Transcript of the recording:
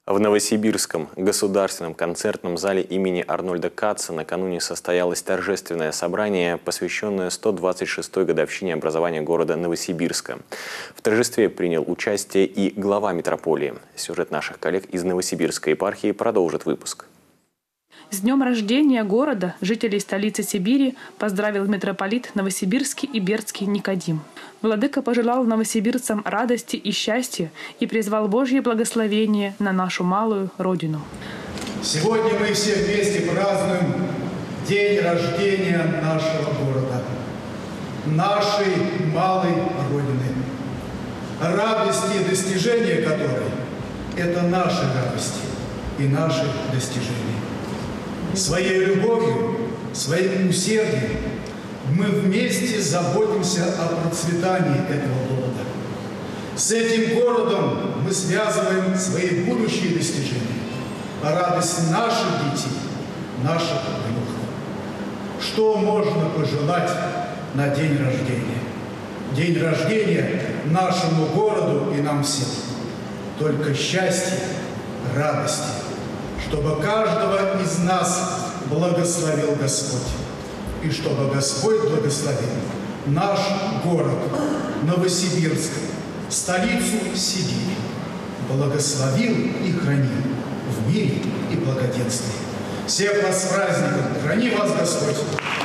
В Новосибирском государственном концертном зале имени Арнольда Катца накануне состоялось торжественное собрание, посвященное 126-й годовщине образования города Новосибирска. В торжестве принял участие и глава метрополии. Сюжет наших коллег из Новосибирской епархии продолжит выпуск. С днем рождения города жителей столицы Сибири поздравил митрополит Новосибирский и Бердский Никодим. Владыка пожелал новосибирцам радости и счастья и призвал Божье благословение на нашу малую родину. Сегодня мы все вместе празднуем день рождения нашего города, нашей малой родины. Радости и достижения которой – это наши радости и наши достижения. Своей любовью, своим усердием мы вместе заботимся о процветании этого города. С этим городом мы связываем свои будущие достижения, радость наших детей, наших внуков. Что можно пожелать на день рождения? День рождения нашему городу и нам всем. Только счастье, радости, чтобы каждого из нас благословил Господь. И чтобы Господь благословил наш город, Новосибирск, столицу Сибири, благословил и хранил в мире и благоденствии. Всех вас с праздником! Храни вас Господь!